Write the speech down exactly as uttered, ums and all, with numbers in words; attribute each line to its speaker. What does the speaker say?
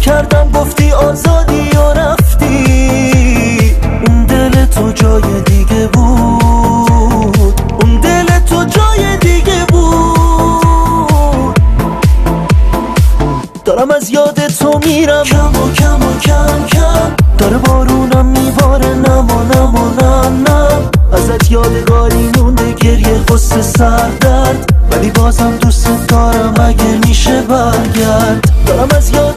Speaker 1: کردم گفتی آزادی و رفتی. اون دل تو جای دیگه بود، اون دل تو جای دیگه بود. دارم از یاد تو میرم کم و کم و کم کم، داره بارونم میباره نما نما نم نم. ازت یادگاری مونده گریه غصه سردرد، ولی بازم دوست دارم اگه میشه برگرد. دارم از یاد